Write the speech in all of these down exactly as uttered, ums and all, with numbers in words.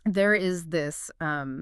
there is this um,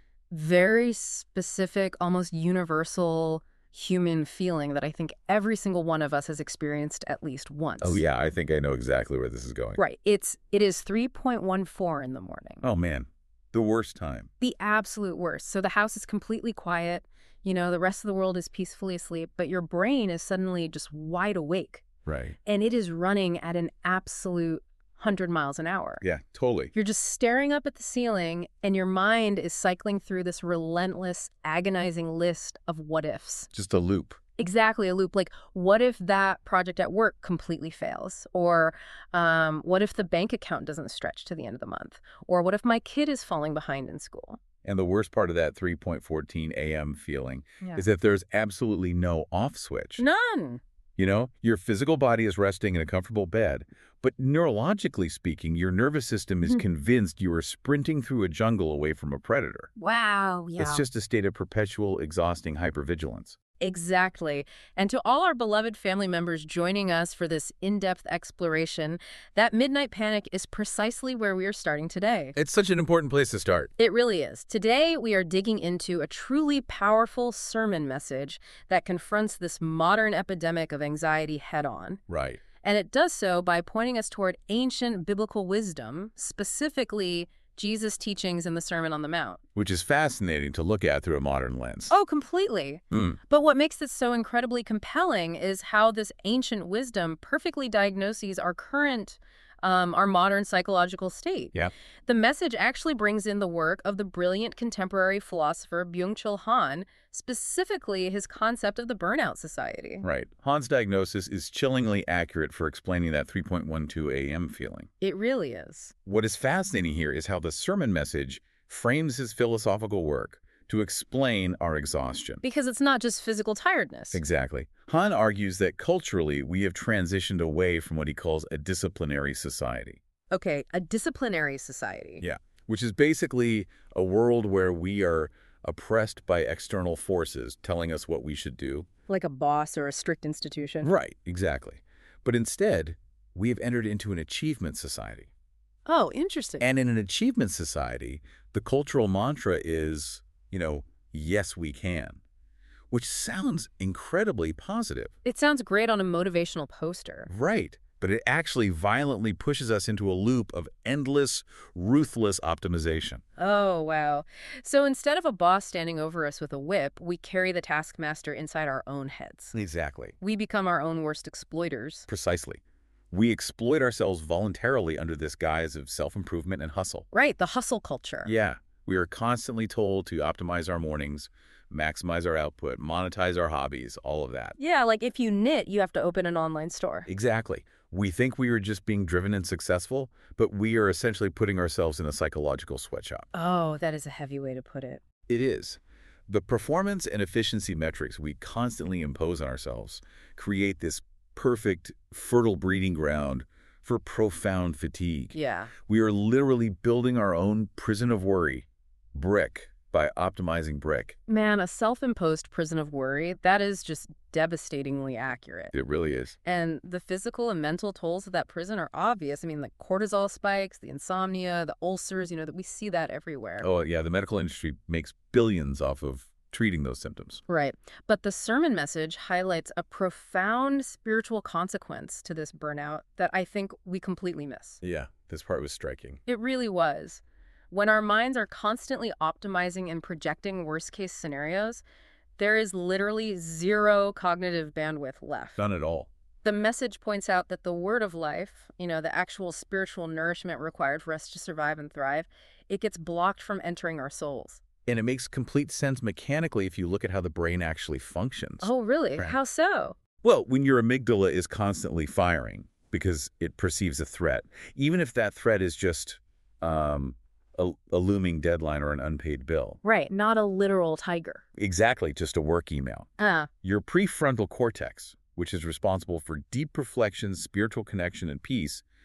very specific, almost universal human feeling that I think every single one of us has experienced at least once. Oh, yeah, I think I know exactly where this is going. Right. It's, it is three point one four in the morning. Oh, man. The worst time. The absolute worst. So the house is completely quiet. You know, the rest of the world is peacefully asleep, but your brain is suddenly just wide awake. Right. And it is running at an absolute one hundred miles an hour. Yeah, totally. You're just staring up at the ceiling, and your mind is cycling through this relentless, agonizing list of what-ifs. Just a loop. Exactly, a loop. Like, what if that project at work completely fails? Or um, what if the bank account doesn't stretch to the end of the month? Or what if my kid is falling behind in school? And the worst part of that three point one four a m feeling Yeah. is that there's absolutely no off switch. None. You know, your physical body is resting in a comfortable bed, but neurologically speaking, your nervous system is convinced you are sprinting through a jungle away from a predator. Wow, yeah. It's just a state of perpetual, exhausting hypervigilance. Exactly. And to all our beloved family members joining us for this in-depth exploration, that midnight panic is precisely where we are starting today. It's such an important place to start. It really is. Today, we are digging into a truly powerful sermon message that confronts this modern epidemic of anxiety head-on. Right. And it does so by pointing us toward ancient biblical wisdom, specifically Jesus' teachings in the Sermon on the Mount. Which is fascinating to look at through a modern lens. Oh, completely. Mm. But what makes this so incredibly compelling is how this ancient wisdom perfectly diagnoses our current, um, our modern psychological state. Yeah. The message actually brings in the work of the brilliant contemporary philosopher Byung-Chul Han, specifically his concept of the burnout society. Right. Han's diagnosis is chillingly accurate for explaining that three point one two a m feeling. It really is. What is fascinating here is how the sermon message frames his philosophical work to explain our exhaustion. Because it's not just physical tiredness. Exactly. Han argues that culturally we have transitioned away from what he calls a disciplinary society. Okay, a disciplinary society. Yeah. Which is basically a world where we are oppressed by external forces telling us what we should do. Like a boss or a strict institution. Right, exactly. But instead, we have entered into an achievement society. Oh, interesting. And in an achievement society, the cultural mantra is, you know, yes, we can, which sounds incredibly positive. It sounds great on a motivational poster. Right. But it actually violently pushes us into a loop of endless, ruthless optimization. Oh, wow. So instead of a boss standing over us with a whip, we carry the taskmaster inside our own heads. Exactly. We become our own worst exploiters. Precisely. We exploit ourselves voluntarily under this guise of self-improvement and hustle. Right, the hustle culture. Yeah. We are constantly told to optimize our mornings, maximize our output, monetize our hobbies, all of that. Yeah, like if you knit, you have to open an online store. Exactly. We think we are just being driven and successful, but we are essentially putting ourselves in a psychological sweatshop. Oh, that is a heavy way to put it. It is. The performance and efficiency metrics we constantly impose on ourselves create this perfect, fertile breeding ground for profound fatigue. Yeah. We are literally building our own prison of worry, brick by optimizing brick. Man, a self-imposed prison of worry, that is just devastatingly accurate. It really is. And the physical and mental tolls of that prison are obvious. I mean, the cortisol spikes, the insomnia, the ulcers, you know, that we see that everywhere. Oh, yeah, the medical industry makes billions off of treating those symptoms. Right. But the sermon message highlights a profound spiritual consequence to this burnout that I think we completely miss. Yeah, this part was striking. It really was. When our minds are constantly optimizing and projecting worst-case scenarios, there is literally zero cognitive bandwidth left. None at all. The message points out that the word of life, you know, the actual spiritual nourishment required for us to survive and thrive, it gets blocked from entering our souls. And it makes complete sense mechanically if you look at how the brain actually functions. Oh, really? Right. How so? Well, when your amygdala is constantly firing because it perceives a threat, even if that threat is just um, a, a looming deadline or an unpaid bill. Right, not a literal tiger. Exactly, just a work email. Ah, Your prefrontal cortex, which is responsible for deep reflection, spiritual connection, and peace,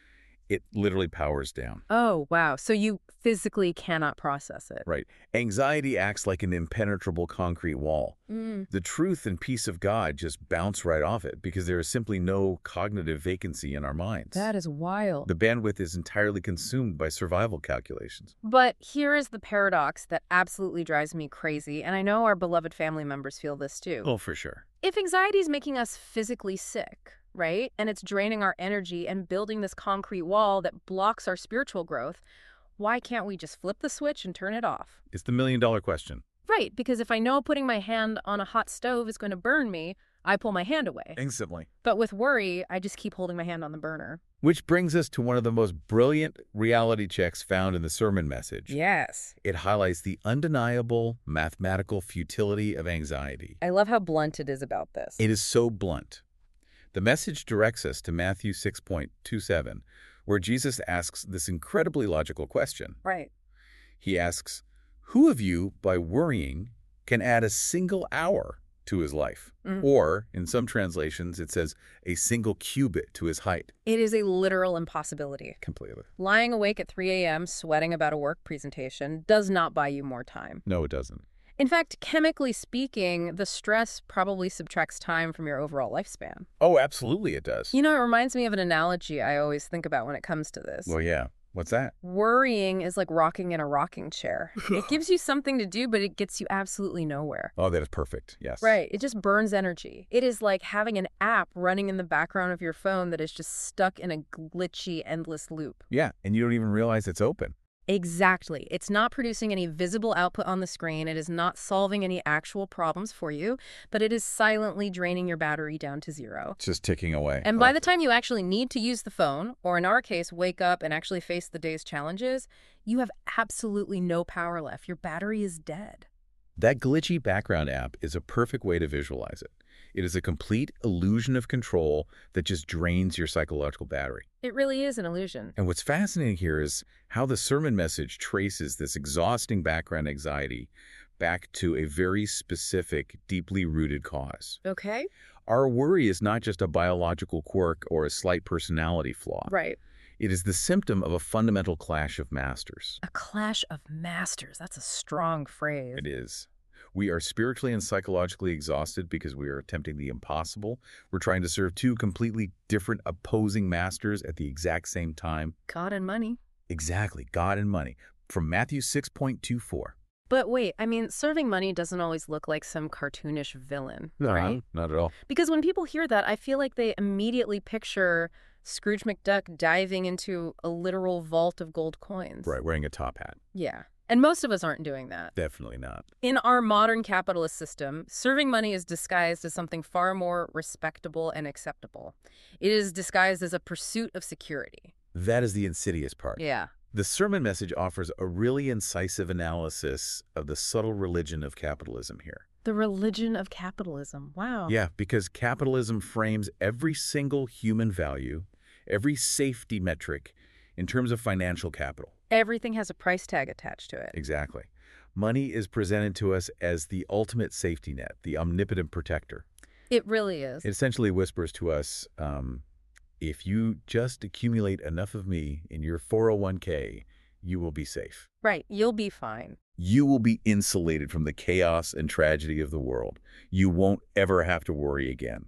It literally powers down. Oh, wow. So you physically cannot process it. Right. Anxiety acts like an impenetrable concrete wall. Mm. The truth and peace of God just bounce right off it because there is simply no cognitive vacancy in our minds. That is wild. The bandwidth is entirely consumed by survival calculations. But here is the paradox that absolutely drives me crazy, and I know our beloved family members feel this too. Oh, for sure. If anxiety is making us physically sick, right, and it's draining our energy and building this concrete wall that blocks our spiritual growth, why can't we just flip the switch and turn it off? It's the million-dollar question. Right, because if I know putting my hand on a hot stove is going to burn me, I pull my hand away. Instantly. But with worry, I just keep holding my hand on the burner. Which brings us to one of the most brilliant reality checks found in the sermon message. Yes. It highlights the undeniable mathematical futility of anxiety. I love how blunt it is about this. It is so blunt. The message directs us to Matthew six point two seven, where Jesus asks this incredibly logical question. Right. He asks, who of you, by worrying, can add a single hour to his life? Mm. Or, in some translations, it says a single cubit to his height. It is a literal impossibility. Completely. Lying awake at three a m sweating about a work presentation does not buy you more time. No, it doesn't. In fact, chemically speaking, the stress probably subtracts time from your overall lifespan. Oh, absolutely it does. You know, it reminds me of an analogy I always think about when it comes to this. Well, yeah. What's that? Worrying is like rocking in a rocking chair. It gives you something to do, but it gets you absolutely nowhere. Oh, that is perfect. Yes. Right. It just burns energy. It is like having an app running in the background of your phone that is just stuck in a glitchy, endless loop. Yeah, and you don't even realize it's open. Exactly. It's not producing any visible output on the screen. It is not solving any actual problems for you, but it is silently draining your battery down to zero. It's just ticking away. And by the time you actually need to use the phone, or in our case, wake up and actually face the day's challenges, you have absolutely no power left. Your battery is dead. That glitchy background app is a perfect way to visualize it. It is a complete illusion of control that just drains your psychological battery. It really is an illusion. And what's fascinating here is how the sermon message traces this exhausting background anxiety back to a very specific, deeply rooted cause. Okay. Our worry is not just a biological quirk or a slight personality flaw. Right. It is the symptom of a fundamental clash of masters. A clash of masters. That's a strong phrase. It is. We are spiritually and psychologically exhausted because we are attempting the impossible. We're trying to serve two completely different opposing masters at the exact same time. God and money. Exactly, God and money. From Matthew six point two four. But wait, I mean, serving money doesn't always look like some cartoonish villain, right? Not at all. Because when people hear that, I feel like they immediately picture Scrooge McDuck diving into a literal vault of gold coins. Right, wearing a top hat. Yeah. And most of us aren't doing that. Definitely not. In our modern capitalist system, serving money is disguised as something far more respectable and acceptable. It is disguised as a pursuit of security. That is the insidious part. Yeah. The sermon message offers a really incisive analysis of the subtle religion of capitalism here. The religion of capitalism. Wow. Yeah, because capitalism frames every single human value, every safety metric, in terms of financial capital. Everything has a price tag attached to it. Exactly. Money is presented to us as the ultimate safety net, the omnipotent protector. It really is. It essentially whispers to us, um, if you just accumulate enough of me in your four oh one k, you will be safe. Right. You'll be fine. You will be insulated from the chaos and tragedy of the world. You won't ever have to worry again.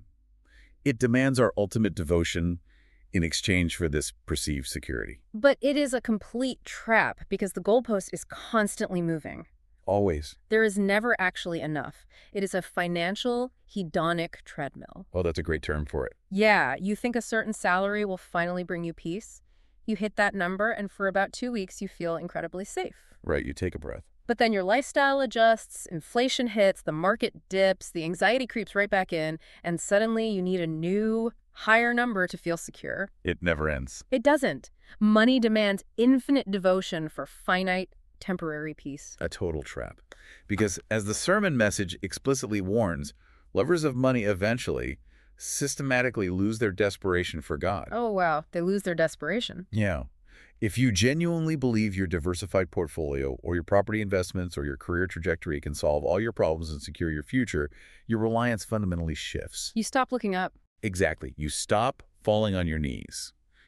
It demands our ultimate devotion in exchange for this perceived security. But it is a complete trap because the goalpost is constantly moving. Always. There is never actually enough. It is a financial hedonic treadmill. Oh, that's a great term for it. Yeah, you think a certain salary will finally bring you peace. You hit that number, and for about two weeks, you feel incredibly safe. Right, you take a breath. But then your lifestyle adjusts, inflation hits, the market dips, the anxiety creeps right back in, and suddenly you need a new, higher number to feel secure. It never ends. It doesn't. Money demands infinite devotion for finite, temporary peace. A total trap. Because as the sermon message explicitly warns, lovers of money eventually systematically lose their desperation for God. Oh, wow. They lose their desperation. Yeah. If you genuinely believe your diversified portfolio or your property investments or your career trajectory can solve all your problems and secure your future, your reliance fundamentally shifts. You stop looking up. Exactly. You stop falling on your knees. You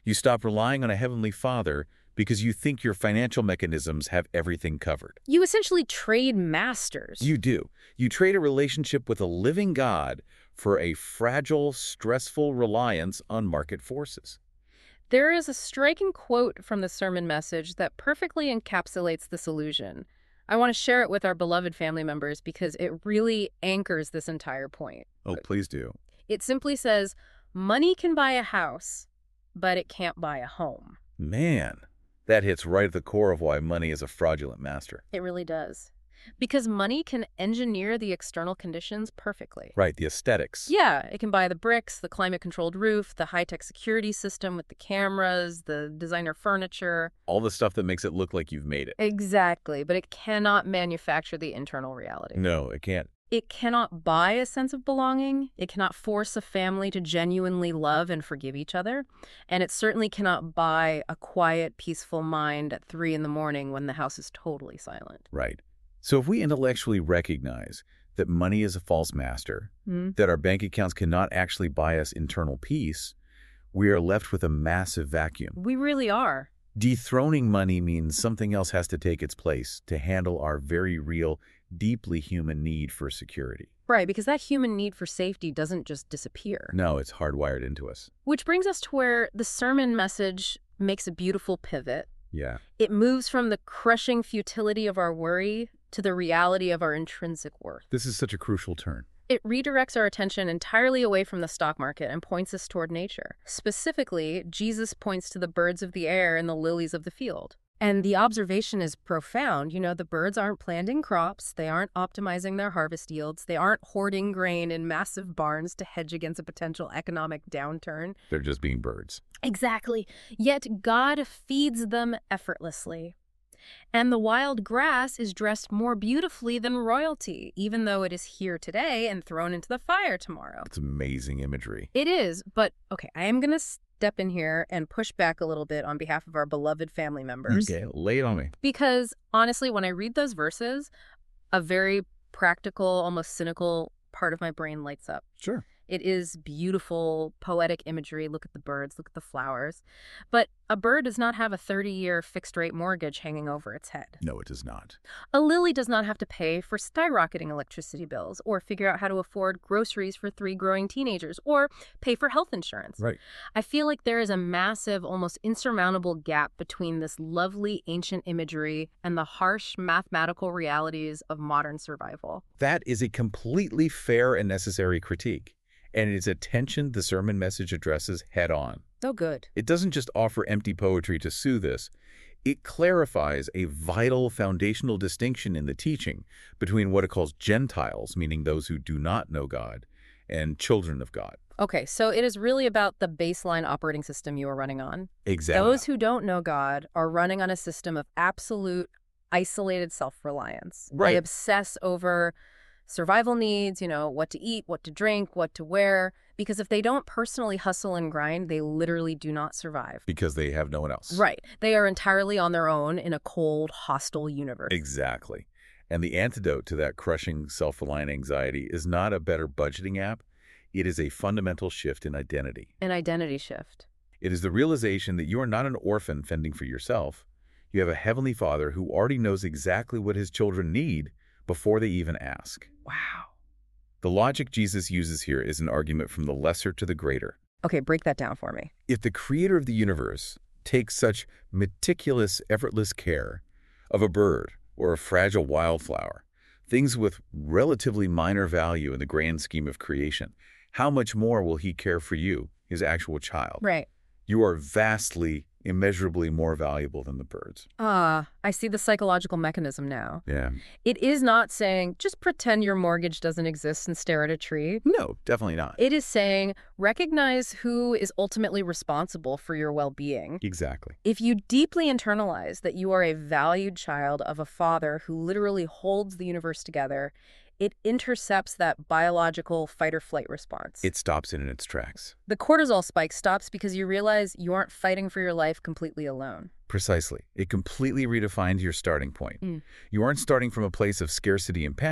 You stop relying on a heavenly Father because you think your financial mechanisms have everything covered. You essentially trade masters. You do. You trade a relationship with a living God for a fragile, stressful reliance on market forces. There is a striking quote from the sermon message that perfectly encapsulates this illusion. I want to share it with our beloved family members because it really anchors this entire point. Oh, please do. It simply says, money can buy a house, but it can't buy a home. Man, that hits right at the core of why money is a fraudulent master. It really does. Because money can engineer the external conditions perfectly. Right, the aesthetics. Yeah, it can buy the bricks, the climate-controlled roof, the high-tech security system with the cameras, the designer furniture. All the stuff that makes it look like you've made it. Exactly, but it cannot manufacture the internal reality. No, it can't. It cannot buy a sense of belonging. It cannot force a family to genuinely love and forgive each other. And it certainly cannot buy a quiet, peaceful mind at three in the morning when the house is totally silent. Right. So if we intellectually recognize that money is a false master, Mm-hmm. that our bank accounts cannot actually buy us internal peace, we are left with a massive vacuum. We really are. Dethroning money means something else has to take its place to handle our very real, deeply human need for security. Right, because that human need for safety doesn't just disappear. No, it's hardwired into us. Which brings us to where the sermon message makes a beautiful pivot. Yeah. It moves from the crushing futility of our worry to the reality of our intrinsic worth. This is such a crucial turn. It redirects our attention entirely away from the stock market and points us toward nature. Specifically, Jesus points to the birds of the air and the lilies of the field. And the observation is profound. You know, the birds aren't planting crops. They aren't optimizing their harvest yields. They aren't hoarding grain in massive barns to hedge against a potential economic downturn. They're just being birds. Exactly. Yet God feeds them effortlessly. And the wild grass is dressed more beautifully than royalty, even though it is here today and thrown into the fire tomorrow. It's amazing imagery. It is, but okay, I am going to step in here and push back a little bit on behalf of our beloved family members. Okay, lay it on me. Because honestly, when I read those verses, a very practical, almost cynical part of my brain lights up. Sure. It is beautiful, poetic imagery. Look at the birds, look at the flowers. But a bird does not have a thirty-year fixed-rate mortgage hanging over its head. No, it does not. A lily does not have to pay for skyrocketing electricity bills or figure out how to afford groceries for three growing teenagers or pay for health insurance. Right. I feel like there is a massive, almost insurmountable gap between this lovely ancient imagery and the harsh mathematical realities of modern survival. That is a completely fair and necessary critique. And it is a tension the sermon message addresses head on. Oh, good. It doesn't just offer empty poetry to soothe us. It clarifies a vital foundational distinction in the teaching between what it calls Gentiles, meaning those who do not know God, and children of God. Okay, so it is really about the baseline operating system you are running on. Exactly. Those who don't know God are running on a system of absolute, isolated self-reliance. Right. They obsess over survival needs, you know, what to eat, what to drink, what to wear. Because if they don't personally hustle and grind, they literally do not survive. Because they have no one else. Right. They are entirely on their own in a cold, hostile universe. Exactly. And the antidote to that crushing self-reliant anxiety is not a better budgeting app. It is a fundamental shift in identity. An identity shift. It is the realization that you are not an orphan fending for yourself. You have a heavenly Father who already knows exactly what his children need before they even ask. Wow. The logic Jesus uses here is an argument from the lesser to the greater. Okay, break that down for me. If the creator of the universe takes such meticulous, effortless care of a bird or a fragile wildflower, things with relatively minor value in the grand scheme of creation, how much more will he care for you, his actual child? Right. You are vastly, immeasurably more valuable than the birds. Ah, I see the psychological mechanism now. Yeah. It is not saying, just pretend your mortgage doesn't exist and stare at a tree. No, definitely not. It is saying, recognize who is ultimately responsible for your well-being. Exactly. If you deeply internalize that you are a valued child of a father who literally holds the universe together, it intercepts that biological fight-or-flight response. It stops it in its tracks. The cortisol spike stops because you realize you aren't fighting for your life completely alone. Precisely. It completely redefines your starting point. Mm. You aren't starting from a place of scarcity and panic.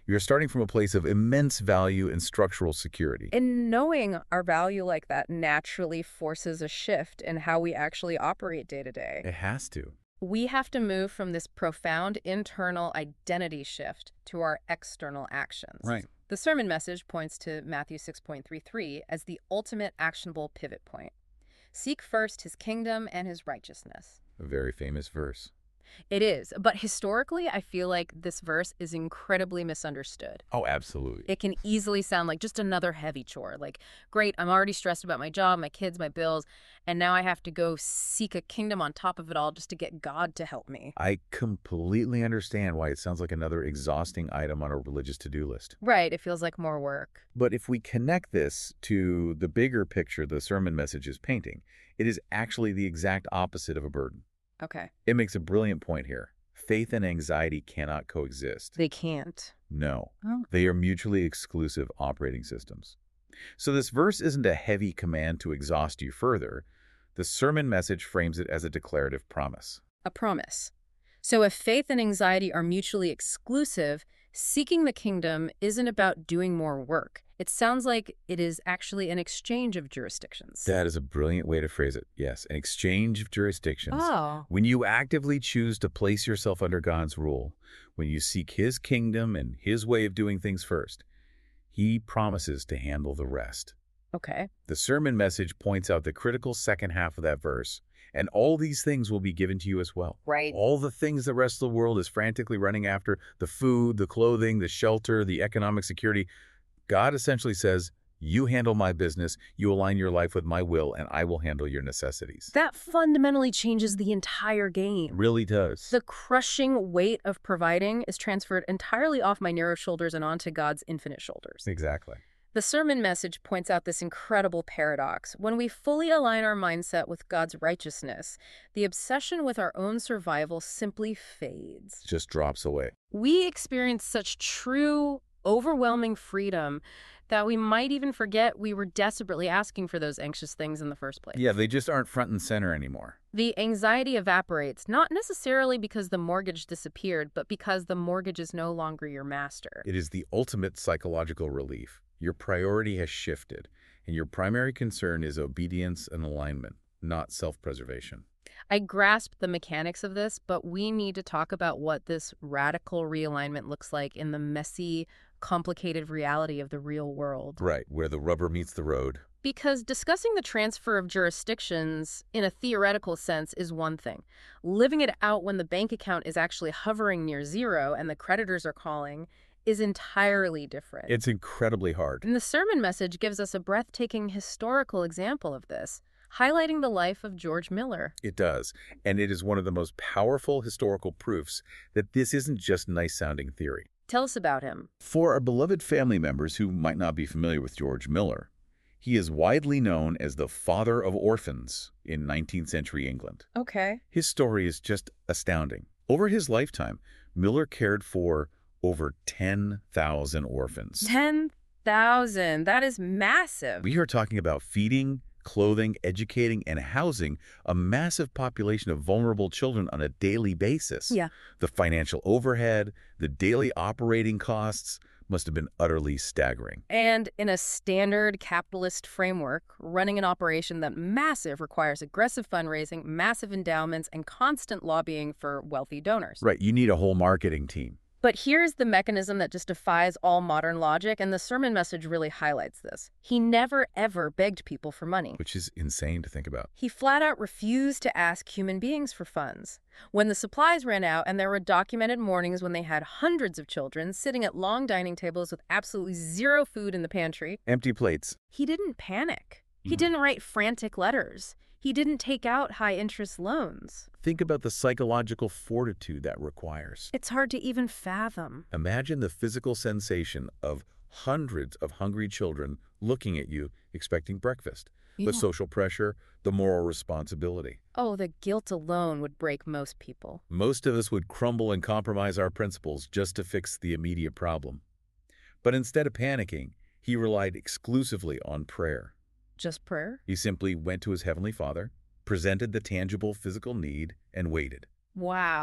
You're starting from a place of immense value and structural security. And knowing our value like that naturally forces a shift in how we actually operate day to day. It has to. We have to move from this profound internal identity shift to our external actions. Right. The sermon message points to Matthew six point three three as the ultimate actionable pivot point. Seek first his kingdom and his righteousness. A very famous verse. It is, but historically, I feel like this verse is incredibly misunderstood. Oh, absolutely. It can easily sound like just another heavy chore. Like, great, I'm already stressed about my job, my kids, my bills, and now I have to go seek a kingdom on top of it all just to get God to help me. I completely understand why it sounds like another exhausting item on a religious to-do list. Right, it feels like more work. But if we connect this to the bigger picture the sermon message is painting, it is actually the exact opposite of a burden. Okay. It makes a brilliant point here. Faith and anxiety cannot coexist. They can't. No. Oh. They are mutually exclusive operating systems. So this verse isn't a heavy command to exhaust you further. The sermon message frames it as a declarative promise. A promise. So if faith and anxiety are mutually exclusive, seeking the kingdom isn't about doing more work. It sounds like it is actually an exchange of jurisdictions. That is a brilliant way to phrase it. Yes, an exchange of jurisdictions. Oh. When you actively choose to place yourself under God's rule, when you seek his kingdom and his way of doing things first, he promises to handle the rest. Okay. The sermon message points out the critical second half of that verse, and all these things will be given to you as well. Right. All the things the rest of the world is frantically running after, the food, the clothing, the shelter, the economic security, God essentially says, you handle my business, you align your life with my will, and I will handle your necessities. That fundamentally changes the entire game. It really does. The crushing weight of providing is transferred entirely off my narrow shoulders and onto God's infinite shoulders. Exactly. The sermon message points out this incredible paradox. When we fully align our mindset with God's righteousness, the obsession with our own survival simply fades. It just drops away. We experience such true, overwhelming freedom that we might even forget we were desperately asking for those anxious things in the first place. Yeah, they just aren't front and center anymore. The anxiety evaporates, not necessarily because the mortgage disappeared, but because the mortgage is no longer your master. It is the ultimate psychological relief. Your priority has shifted, and your primary concern is obedience and alignment, not self-preservation. I grasp the mechanics of this, but we need to talk about what this radical realignment looks like in the messy, complicated reality of the real world. Right, where the rubber meets the road. Because discussing the transfer of jurisdictions in a theoretical sense is one thing. Living it out when the bank account is actually hovering near zero and the creditors are calling is entirely different. It's incredibly hard. And the sermon message gives us a breathtaking historical example of this, highlighting the life of George Miller. It does, and it is one of the most powerful historical proofs that this isn't just nice-sounding theory. Tell us about him. For our beloved family members who might not be familiar with George Miller, he is widely known as the father of orphans in nineteenth century England. Okay. His story is just astounding. Over his lifetime, Miller cared for over ten thousand orphans. ten thousand. That is massive. We are talking about feeding, clothing, educating, and housing a massive population of vulnerable children on a daily basis. Yeah. The financial overhead, the daily operating costs must have been utterly staggering. And in a standard capitalist framework, running an operation that massive requires aggressive fundraising, massive endowments, and constant lobbying for wealthy donors. Right, you need a whole marketing team. But here's the mechanism that just defies all modern logic, and the sermon message really highlights this. He never, ever begged people for money. Which is insane to think about. He flat out refused to ask human beings for funds. When the supplies ran out and there were documented mornings when they had hundreds of children sitting at long dining tables with absolutely zero food in the pantry, Empty plates. he didn't panic. He Mhm. didn't write frantic letters. He didn't take out high-interest loans. Think about the psychological fortitude that requires. It's hard to even fathom. Imagine the physical sensation of hundreds of hungry children looking at you, expecting breakfast. Yeah. The social pressure, the moral responsibility. Oh, the guilt alone would break most people. Most of us would crumble and compromise our principles just to fix the immediate problem. But instead of panicking, he relied exclusively on prayer. Just prayer? He simply went to his Heavenly Father, presented the tangible physical need, and waited. Wow.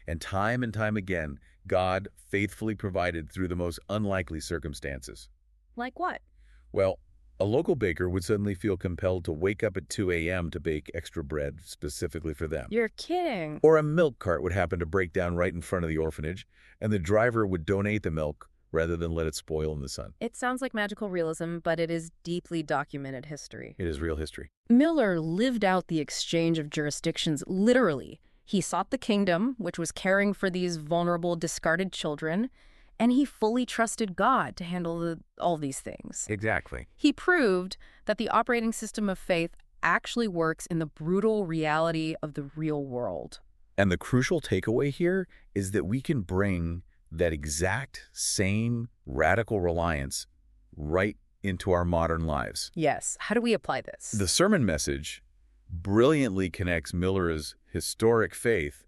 And time and time again, God faithfully provided through the most unlikely circumstances. Like what? Well, a local baker would suddenly feel compelled to wake up at two a m to bake extra bread specifically for them. You're kidding. Or a milk cart would happen to break down right in front of the orphanage, and the driver would donate the milk rather than let it spoil in the sun. It sounds like magical realism, but it is deeply documented history. It is real history. Miller lived out the exchange of jurisdictions literally. He sought the kingdom, which was caring for these vulnerable, discarded children, and he fully trusted God to handle the, all these things. Exactly. He proved that the operating system of faith actually works in the brutal reality of the real world. And the crucial takeaway here is that we can bring that exact same radical reliance right into our modern lives. Yes. How do we apply this? The sermon message brilliantly connects Miller's historic faith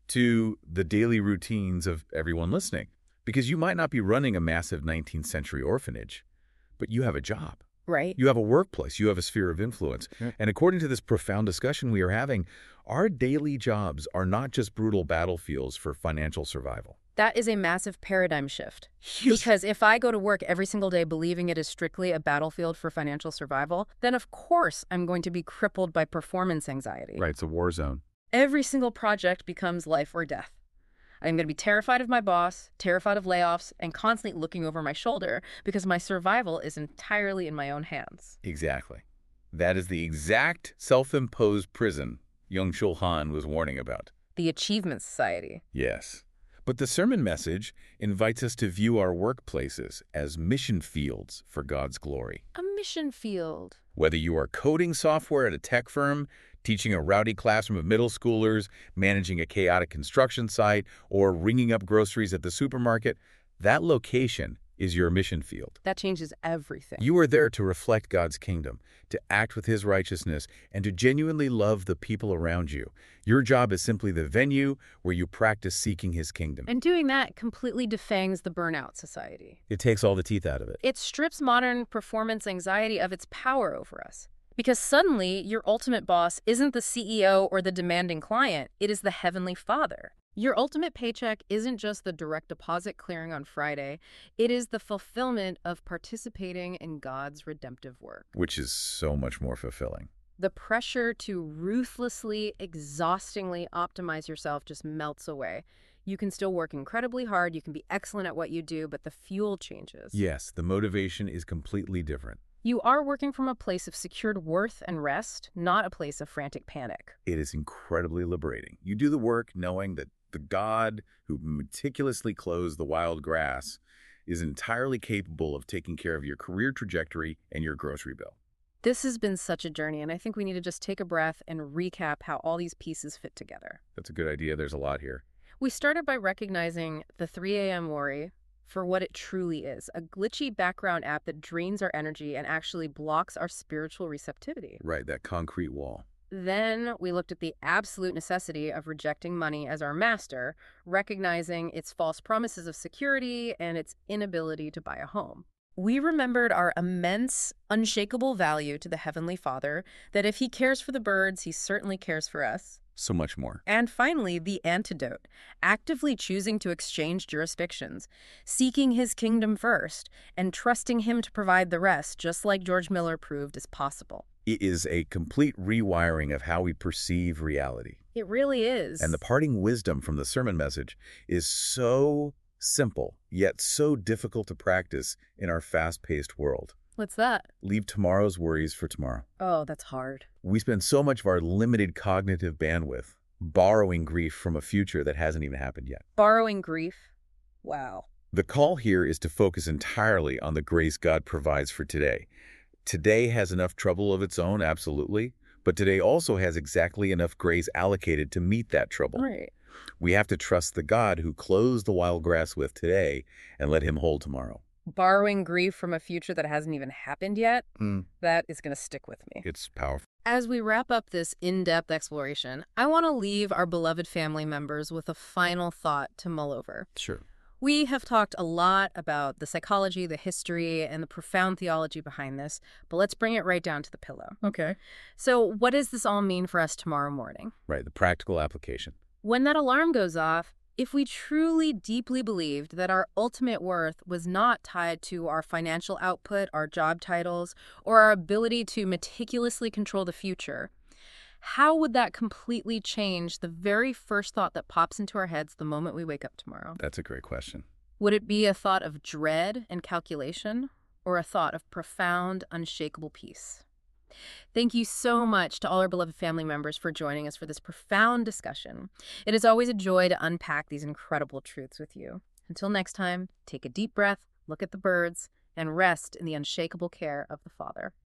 to the daily routines of everyone listening. Because you might not be running a massive nineteenth century orphanage, but you have a job. Right. You have a workplace. You have a sphere of influence. Yeah. And according to this profound discussion we are having, our daily jobs are not just brutal battlefields for financial survival. That is a massive paradigm shift. Yes. Because if I go to work every single day believing it is strictly a battlefield for financial survival, then of course I'm going to be crippled by performance anxiety. Right, it's a war zone. Every single project becomes life or death. I'm going to be terrified of my boss, terrified of layoffs, and constantly looking over my shoulder because my survival is entirely in my own hands. Exactly. That is the exact self-imposed prison Byung-Chul Han was warning about. The Achievement Society. Yes. But the sermon message invites us to view our workplaces as mission fields for God's glory. A mission field. Whether you are coding software at a tech firm, teaching a rowdy classroom of middle schoolers, managing a chaotic construction site, or ringing up groceries at the supermarket, that location is your mission field. That changes everything. You are there to reflect God's kingdom, to act with His righteousness, and to genuinely love the people around you. Your job is simply the venue where you practice seeking His kingdom. And doing that completely defangs the burnout society. It takes all the teeth out of it. It strips modern performance anxiety of its power over us. Because suddenly, your ultimate boss isn't the C E O or the demanding client, it is the Heavenly Father. Your ultimate paycheck isn't just the direct deposit clearing on Friday, it is the fulfillment of participating in God's redemptive work. Which is so much more fulfilling. The pressure to ruthlessly, exhaustingly optimize yourself just melts away. You can still work incredibly hard, you can be excellent at what you do, but the fuel changes. Yes, the motivation is completely different. You are working from a place of secured worth and rest, not a place of frantic panic. It is incredibly liberating. You do the work knowing that the God who meticulously clothes the wild grass is entirely capable of taking care of your career trajectory and your grocery bill. This has been such a journey, and I think we need to just take a breath and recap how all these pieces fit together. That's a good idea. There's a lot here. We started by recognizing the three a m worry for what it truly is, a glitchy background app that drains our energy and actually blocks our spiritual receptivity. Right, that concrete wall. Then we looked at the absolute necessity of rejecting money as our master, recognizing its false promises of security and its inability to buy a home. We remembered our immense, unshakable value to the Heavenly Father, that if He cares for the birds, He certainly cares for us. So much more. And finally, the antidote, actively choosing to exchange jurisdictions, seeking His kingdom first, and trusting Him to provide the rest, just like George Miller proved is possible. It is a complete rewiring of how we perceive reality. It really is. And the parting wisdom from the sermon message is so simple, yet so difficult to practice in our fast-paced world. What's that? Leave tomorrow's worries for tomorrow. Oh, that's hard. We spend so much of our limited cognitive bandwidth borrowing grief from a future that hasn't even happened yet. Borrowing grief? Wow. The call here is to focus entirely on the grace God provides for today. Today has enough trouble of its own, absolutely, but today also has exactly enough grace allocated to meet that trouble. Right. We have to trust the God who clothes the wild grass with today and let Him hold tomorrow. Borrowing grief from a future that hasn't even happened yet, Mm. that is going to stick with me. It's powerful. As we wrap up this in-depth exploration, I want to leave our beloved family members with a final thought to mull over. Sure. We have talked a lot about the psychology, the history, and the profound theology behind this, but let's bring it right down to the pillow. Okay. So what does this all mean for us tomorrow morning? Right, the practical application. When that alarm goes off, If we truly deeply believed that our ultimate worth was not tied to our financial output, our job titles, or our ability to meticulously control the future, how would that completely change the very first thought that pops into our heads the moment we wake up tomorrow? That's a great question. Would it be a thought of dread and calculation, or a thought of profound, unshakable peace? Thank you so much to all our beloved family members for joining us for this profound discussion. It is always a joy to unpack these incredible truths with you. Until next time, take a deep breath, look at the birds, and rest in the unshakable care of the Father.